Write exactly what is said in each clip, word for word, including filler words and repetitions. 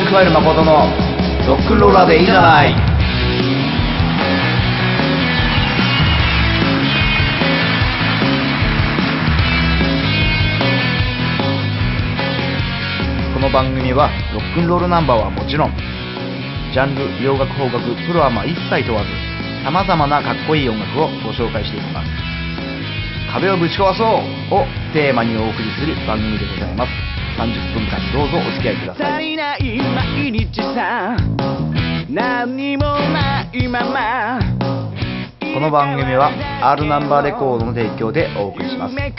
ゃんくわえる誠のロックンローラーでいいじゃない。この番組はロックンロールナンバーはもちろん、ジャンル、洋楽、邦楽、プロアマ一切問わず、様々なかっこいい音楽をご紹介していきます。壁をぶち壊そうをテーマにお送りする番組でございます。さんじゅっぷんかんどうぞお付き合いください。足りない毎日さ、何もないまま。この番組は R ナンバーレコードの提供でお送りします。エ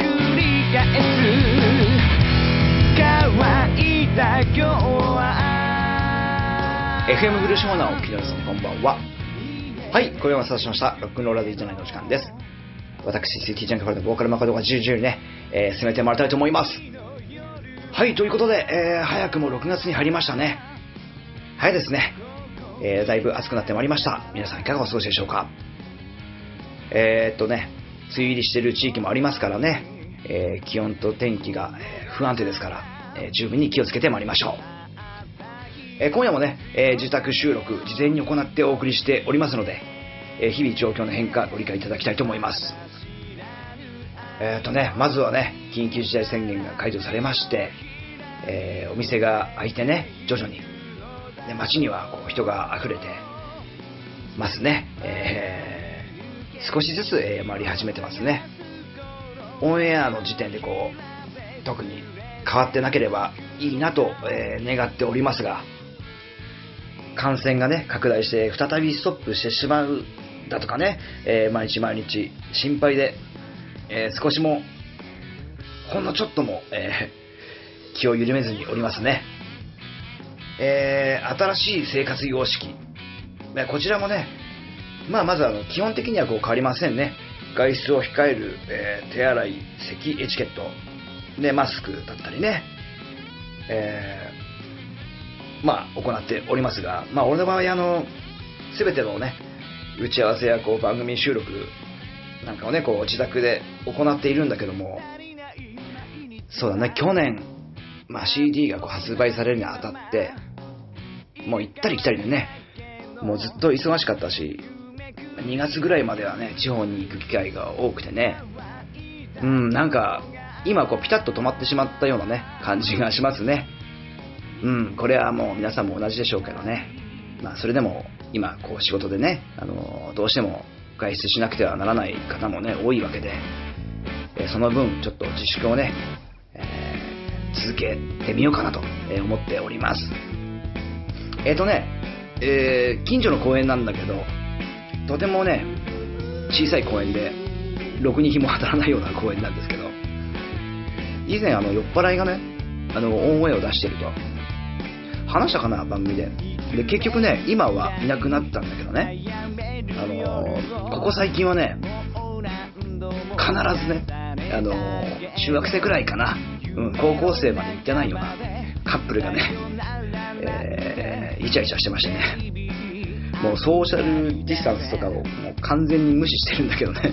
フエム ブルーシモナーをお聞きの皆さん、こんばんは。はい、今夜もスタートしましたロックンローラーでいいじゃないの時間です。私シティジャンクファルのボーカル誠がじゅうじゅうにね、えー、進めてまいりたいと思います。はい、ということで、えー、早くもろくがつに入りましたね。早いですね、えー、だいぶ暑くなってまいりました。皆さんいかがお過ごしでしょうか。えー、っとね梅雨入りしている地域もありますからね、えー、気温と天気が、えー、不安定ですから、えー、十分に気をつけてまいりましょう。えー、今夜もね、えー、自宅収録事前に行ってお送りしておりますので、えー、日々状況の変化ご理解いただきたいと思います。えーとね、まずはね、緊急事態宣言が解除されまして、えー、お店が開いてね、徐々に、で街にはこう人が溢れてますね。えー、少しずつ、えー、回り始めてますね。オンエアの時点でこう特に変わってなければいいなと、えー、願っておりますが、感染がね拡大して再びストップしてしまうだとかね、えー、毎日毎日心配で、えー、少しもほんのちょっとも、えー、気を緩めずにおりますね。えー、新しい生活様式、こちらもね、まあ、まずあの基本的にはこう変わりませんね。外出を控える、えー、手洗い、咳エチケットでマスクだったりね、えー、まあ行っておりますが、まあ俺の場合あの全てのね打ち合わせやこう番組収録なんかをねこう自宅で行っているんだけども、そうだね、去年、まあ、シーディー がこう発売されるにあたってもう行ったり来たりでね、もうずっと忙しかったし、にがつぐらいまではね地方に行く機会が多くてね、うんなんか今こうピタッと止まってしまったようなね感じがしますね。うんこれはもう皆さんも同じでしょうけどね、まあそれでも今こう仕事でね、あのどうしても外出しなくてはならない方もね多いわけで、えその分ちょっと自粛をね、えー、続けてみようかなと思っております。えっとね、えー、近所の公園なんだけど、とてもね小さい公園でろくに日も当たらないような公園なんですけど、以前あの酔っ払いがねあの大声を出してると話したかな番組で、で結局ね今はいなくなったんだけどね、あのここ最近はね必ずねあの中学生くらいかな、うん、高校生まで行ってないようなカップルがね、えー、イチャイチャしてましてね、もうソーシャルディスタンスとかをもう完全に無視してるんだけどね、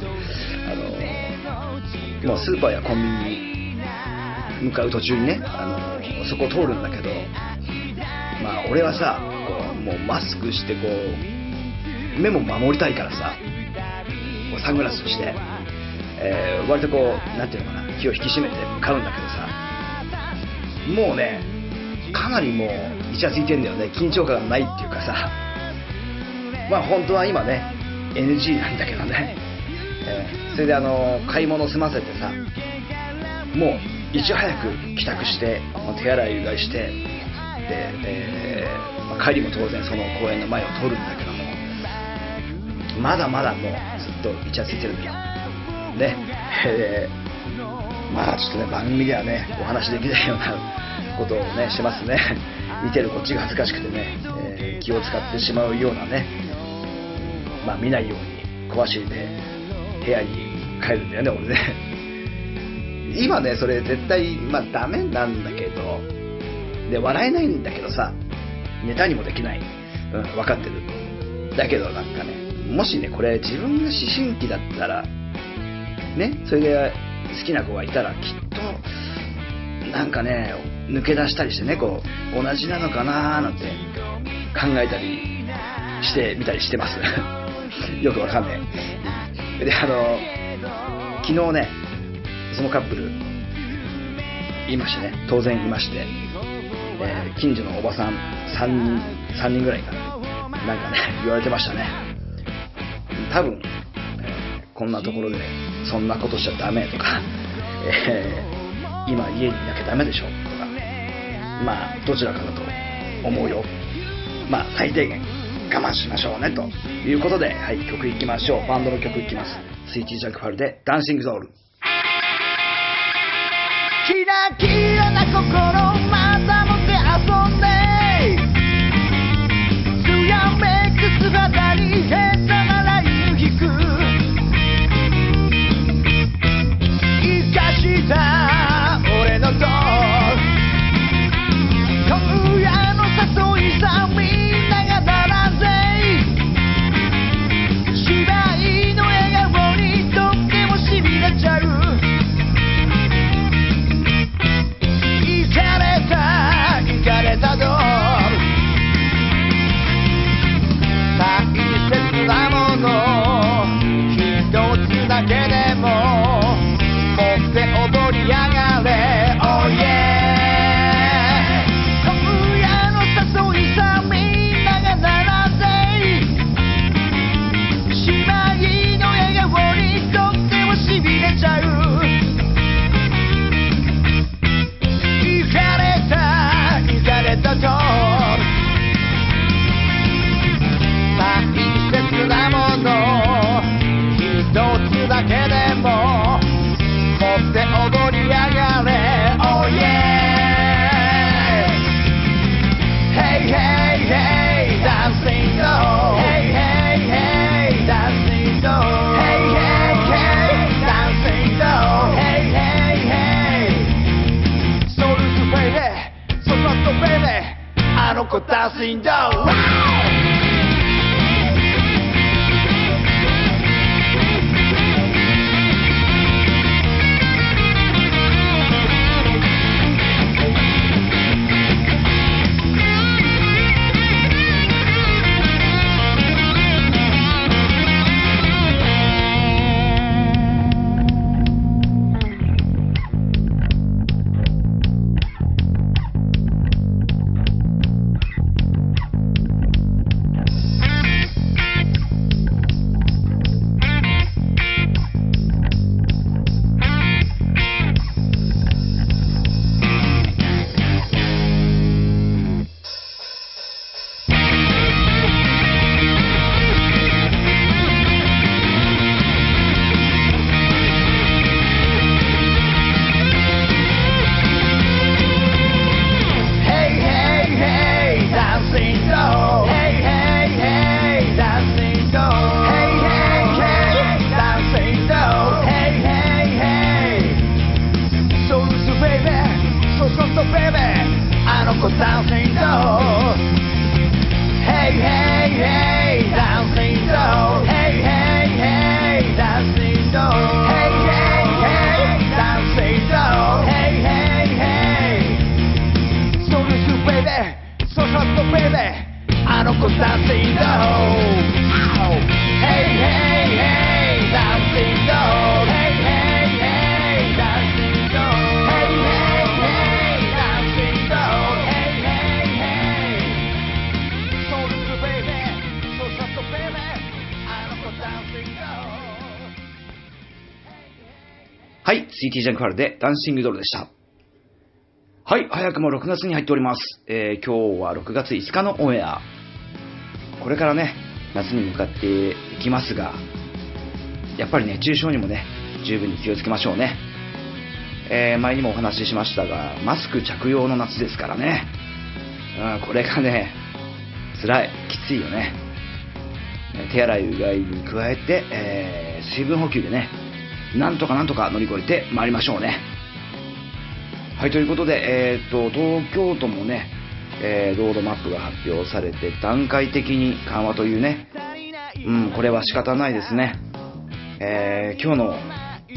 あのもうスーパーやコンビニに向かう途中にね、あのそこを通るんだけど、まあ俺はさこうもうマスクしてこう目も守りたいからさ、こうサングラスして、えー、割とこうなんていうのかな気を引き締めて向かうんだけどさ、もうねかなりもうイチャついてんだよね。緊張感がないっていうかさ、まあ本当は今ね エヌジー なんだけどね、えー、それであの買い物済ませてさ、もういち早く帰宅して手洗いうがいして、で、えーまあ、帰りも当然その公園の前を通るんだけども、まだまだもうずっとイチャついてるんだよね、えー、まあちょっとね番組ではねお話できないようなことをねしますね。見てるこっちが恥ずかしくてね、えー、気を使ってしまうようなね、まあ見ないように小走りで部屋に帰るんだよね俺ね。今ねそれ絶対まあダメなんだけど、で笑えないんだけどさ、ネタにもできない、うん、分かってる。だけどなんかね、もしねこれ自分が思春期だったらね、それで好きな子がいたらきっとなんかね抜け出したりしてね、こう同じなのかなーなんて考えたりしてみたりしてますよくわかんないで、あの昨日ねそのカップルいましてね、当然いまして、えー、近所のおばさんさんにんさんにんぐらいからなんかね言われてましたね。多分、えー、こんなところでそんなことしちゃダメとか、えー、今家にいなきゃダメでしょとか、まあどちらかだと思うよ、まあ最低限我慢しましょうねということで、はい、曲いきましょう。バンドの曲いきます。スイーティージャンクファルでダンシングドール。 キラキラな心またもって遊んで、つやめく姿に下手なライン引く、生かした俺のドール、今夜の誘いさみんなが並んで、芝居の笑顔にとってもしびれちゃう、イカれたイカれたドール、大切なもの一つだけでも持って踊りやがれ、oh yeah、 今夜の誘いさみんなが並んで、芝居の笑顔にとってもしびれちゃう、イカれたイカれたドール、大切なもの一つだけでも持って踊りやがれ、oh yeah、 Hey hey hey dancing doll、 Hey hey hey dancing doll、 Hey hey hey dancing doll、 Hey hey heyソウルズベイベー、ソフトベイベー、あの子ダンシングドール。 はい、スイーティージャンクファルでダンシングドールでした。はい、早くもろくがつに入っております。えー、今日はろくがついつかのオンエア。これからね、夏に向かっていきますが、やっぱり熱中症にもね、十分に気をつけましょうね。えー、前にもお話ししましたが、マスク着用の夏ですからね。うん、これがね、辛い、きついよね。手洗いうがいに加えて、えー、水分補給でね、なんとかなんとか乗り越えてまいりましょうね。はい、ということで、えー、と東京都もね、えー、ロードマップが発表されて段階的に緩和というね、うん、これは仕方ないですね。えー、今日の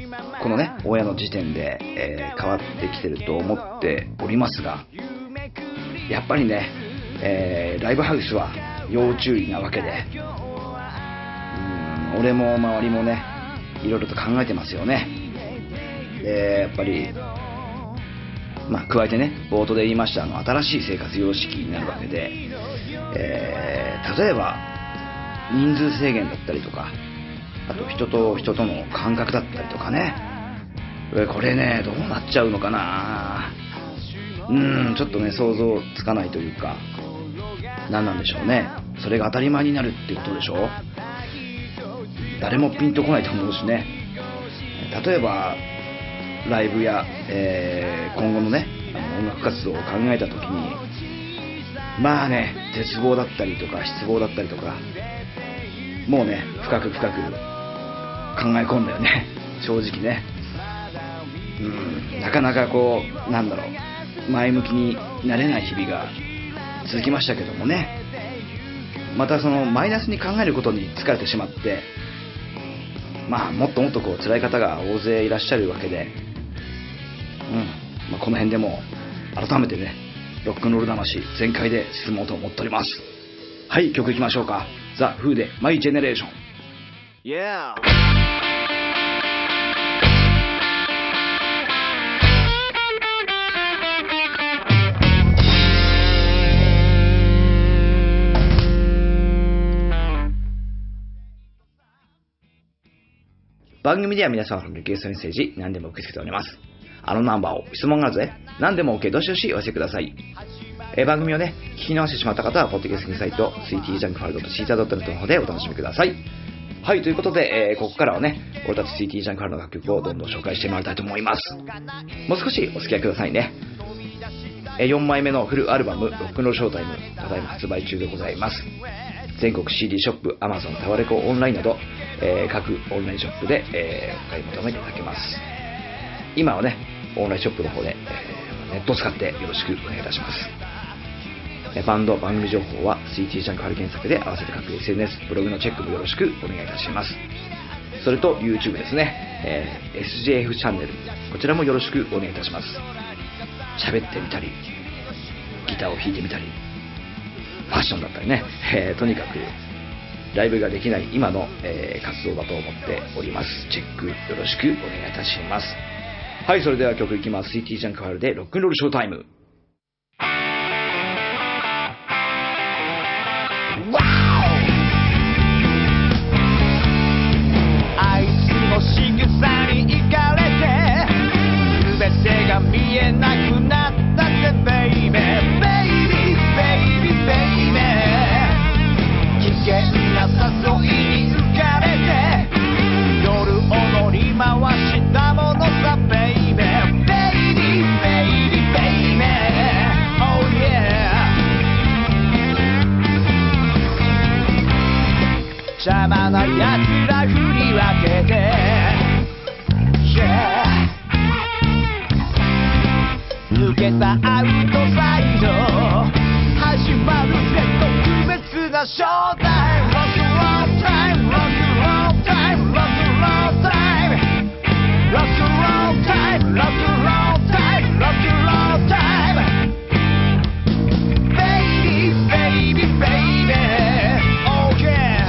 このね親の時点で、えー、変わってきてると思っておりますが、やっぱりね、えー、ライブハウスは要注意なわけで、うーん俺も周りもねいろいろと考えてますよね。でやっぱりまあ加えてね冒頭で言いましたあの新しい生活様式になるわけで、えー、例えば人数制限だったりとか、あと人と人との感覚だったりとかね、これねどうなっちゃうのかな。うーんちょっとね想像つかないというか、何なんでしょうね。それが当たり前になるってことでしょ。誰もピンとこないと思うしね。例えばライブや、えー、今後のねあの音楽活動を考えた時に、まあね絶望だったりとか失望だったりとか、もうね深く深く考え込んだよね正直ね。うんなかなかこうなんだろう前向きになれない日々が続きましたけどもね、またそのマイナスに考えることに疲れてしまって、まあもっともっとこう辛い方が大勢いらっしゃるわけで、うんまあ、この辺でも改めてねロックンロール魂全開で進もうと思っております。はい、曲いきましょうか。ザ・フーでマイ・ジェネレーション。 Yeah. 番組では皆様のリクエストメッセージ何でも受け付けております。あのナンバーを質問があるぜ何でも OK どしどしお寄せください。えー、番組をね聞き直してしまった方はポッドキャストサイト シーティージャンクファイルドットシーザードットネット の方でお楽しみください。はい、ということで、えー、ここからはね俺たち シーティージャンクファイルの楽曲をどんどん紹介してまいりたいと思います。もう少しお付き合いくださいね。えー、よんまいめのフルアルバムロックンロールショータイムただいま発売中でございます。全国 シーディー ショップ、Amazon、タワレコオンラインなど、えー、各オンラインショップで、えー、お買い求めいただけます。今はねオンラインショップの方で、えー、ネットを使ってよろしくお願いいたします。バンド番組情報は シーティー ジャンクファイル検索で合わせて各 エスエヌエス ブログのチェックもよろしくお願いいたします。それと YouTube ですね、えー、エスジェーエフ チャンネルこちらもよろしくお願いいたします。喋ってみたりギターを弾いてみたりファッションだったりね、えー、とにかくライブができない今の、えー、活動だと思っております。チェックよろしくお願いいたします。はい、それでは曲いきます。 シーティー ジャンクファイルでロックンロールショータイム。 あいつの仕草に惹かれて全てが見えなくなったぜベイベーベイビーベイビーベイベー危険な誘いに浮かれて夜踊り回したものさベイベーベイビーベイビーベイベー Oh yeah 邪魔な奴ら振り分けて、yeah、抜けたアウトサイド始まるぜ特別なショータイム Rock and roll time Rock and roll time Rock and roll time Rock and roll time Rock and roll time Rock and roll time Baby baby baby Oh yeah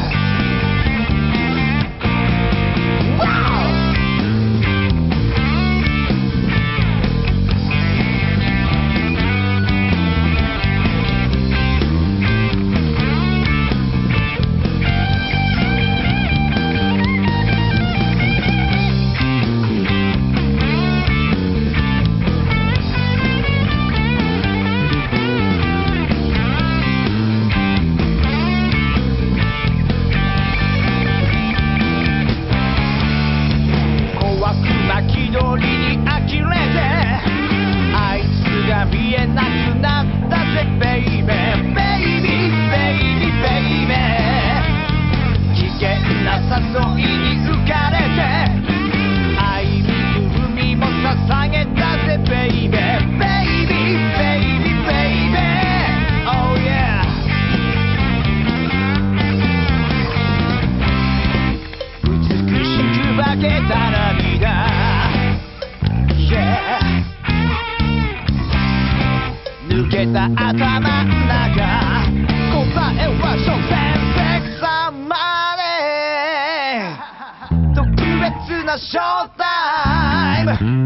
けた涙た頭ん中、答えは所詮セクサーマネー、特別なショータイム。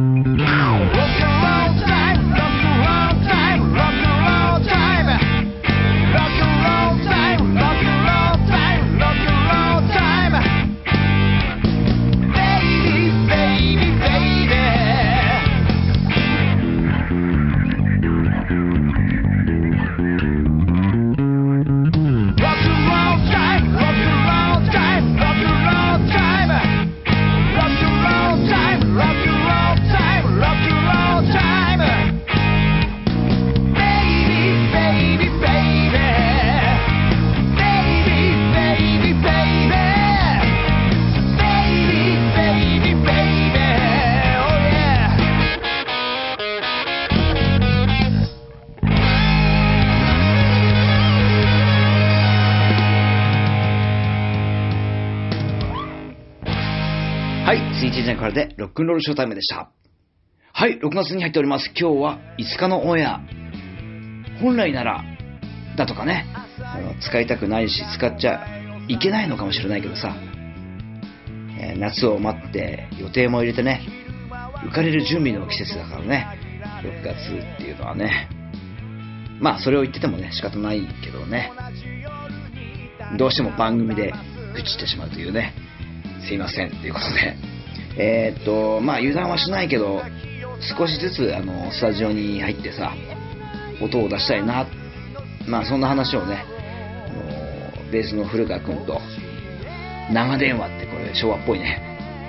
はい、スイーティージャンからでロックンロールショータイムでした。はい、ろくがつに入っております。今日はいつかのオンエア。本来ならだとかね、あの使いたくないし使っちゃいけないのかもしれないけどさ、えー、夏を待って予定も入れてね、浮かれる準備の季節だからね、ろくがつっていうのはね、まあそれを言っててもね仕方ないけどね、どうしても番組で愚痴ってしまうというね、すいませんっていうことで、えー、っとまあ油断はしないけど、少しずつあのスタジオに入ってさ、音を出したいな、まあそんな話をね、あのベースの古川くんと長電話って、これ昭和っぽいね、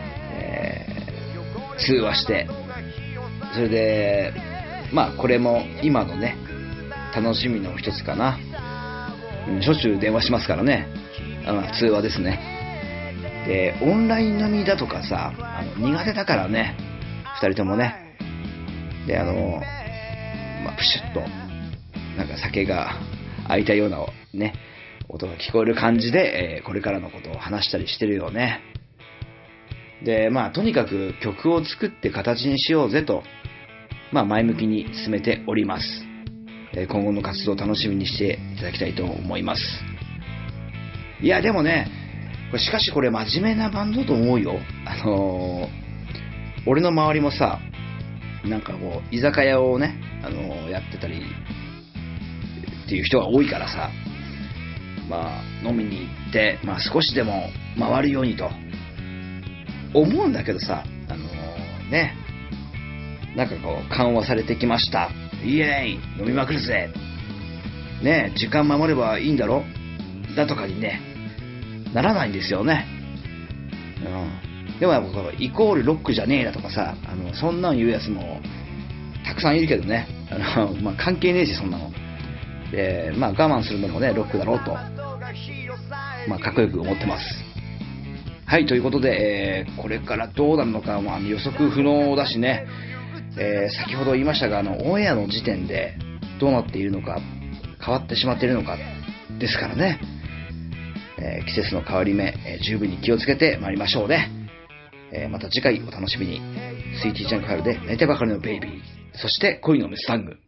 えー、通話して、それでまあこれも今のね楽しみの一つかな、うん、しょっちゅう電話しますからね、あ通話ですね。でオンライン飲みだとかさ、あの苦手だからね、ふたりともね。であの、まあ、プシュッとなんか酒が開いたようなね音が聞こえる感じで、えー、これからのことを話したりしてるよね。でまあとにかく曲を作って形にしようぜと、まあ、前向きに進めております。えー、今後の活動を楽しみにしていただきたいと思います。いやでもね、これしかしこれ真面目なバンドだと思うよ。あのー、俺の周りもさ、なんかこう居酒屋をね、あのー、やってたりっていう人が多いからさ、まあ飲みに行って、まあ少しでも回るようにと思うんだけどさ、あのー、ね、なんかこう緩和されてきました、イエーイ飲みまくるぜね、時間守ればいいんだろだとかにねならないんですよね。うん、でもやっぱイコールロックじゃねえなとかさ、あのそんなん言うやつもたくさんいるけどね、あの、まあ、関係ねえしそんなので、まあ我慢するのもねロックだろうと、まあ、かっこよく思ってます。はい、ということで、えー、これからどうなるのか、まあ、予測不能だしね、えー、先ほど言いましたが、あのオンエアの時点でどうなっているのか、変わってしまっているのかですからね、えー、季節の変わり目、えー、十分に気をつけてまいりましょうね。えー、また次回お楽しみに。スイーティージャンクファイルで寝てばかりのベイビー、そして恋のメスタング。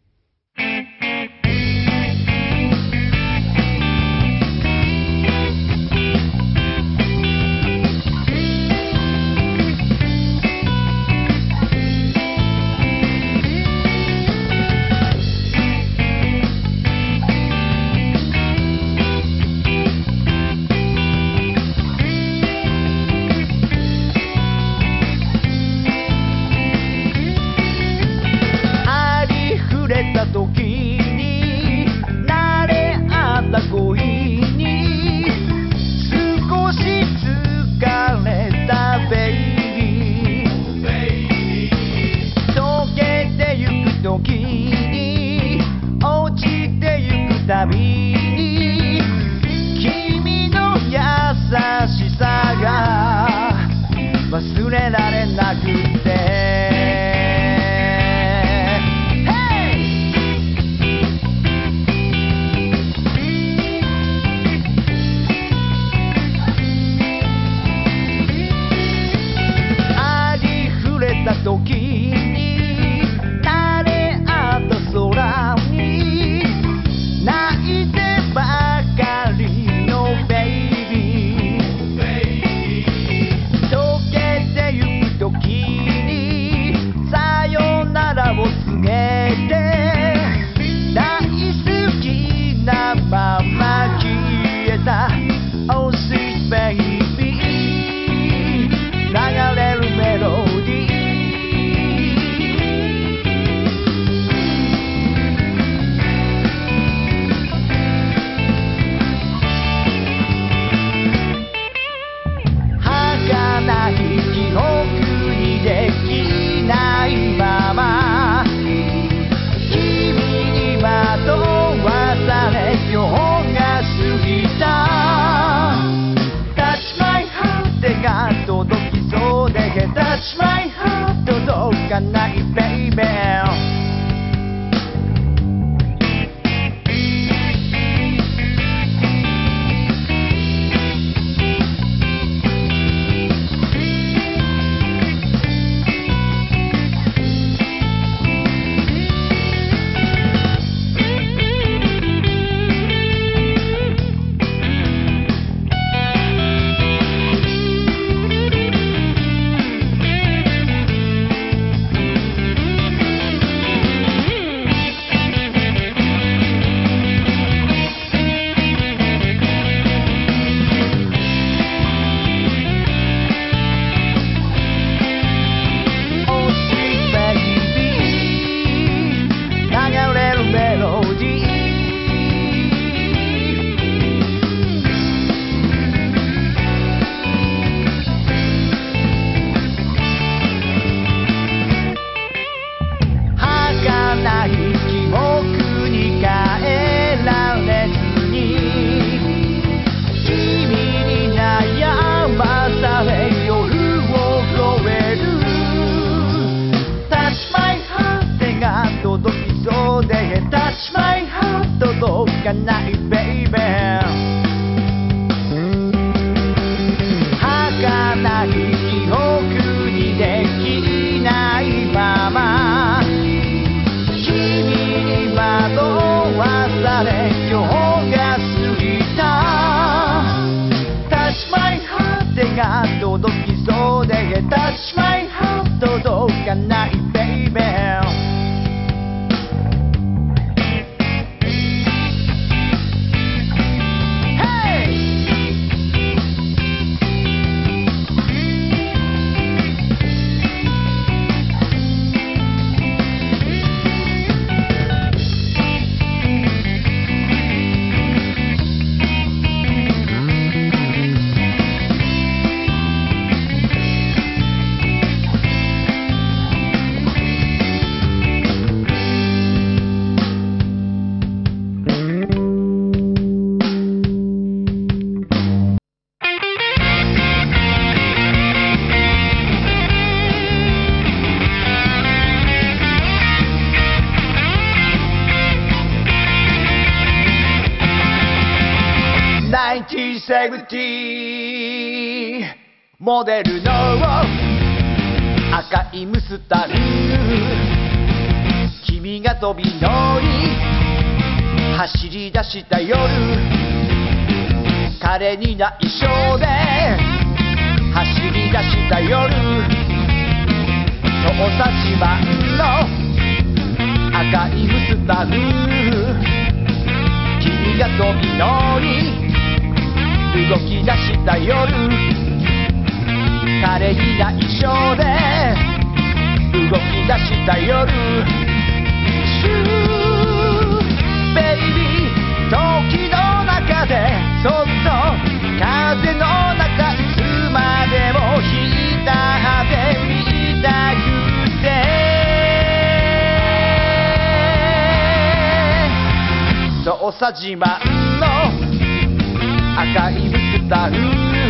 ありふれ Touch my heart 届かない baby Touch my heart 届かない baby 儚い記憶にできないまま君に惑わされ今日が過ぎた Touch my heart 手が届きそうで Touch my heart 届かない babyナインティーンセブンティーンモデルの赤いムスタル君が飛び乗り走り出した夜彼に内緒で走り出した夜捜査島の赤いムスタル君が飛び乗り動き出した夜彼に内緒で動き出した夜シューベイビー時の中でそっと風の中いつまでも浸ってみたくて捜査島の赤いムスタル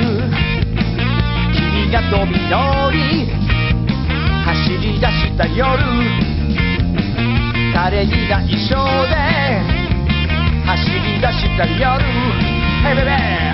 君が飛び乗り走り出した夜彼に内緒で走り出した夜 Hey baby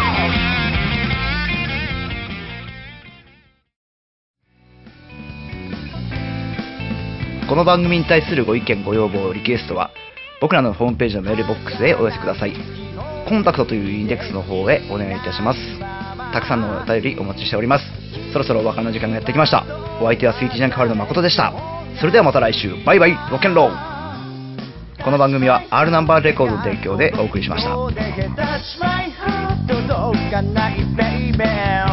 この番組に対するご意見ご要望リクエストは僕らのホームページのメールボックスへお寄せください。コンタクトというインデックスの方へお願いいたします。たくさんのお便りお待ちしております。そろそろお別れの時間がやってきました。お相手はスイーティージャンクハルの誠でした。それではまた来週。バイバイロッケンロール。この番組は R ナンバーレコードの提供でお送りしました。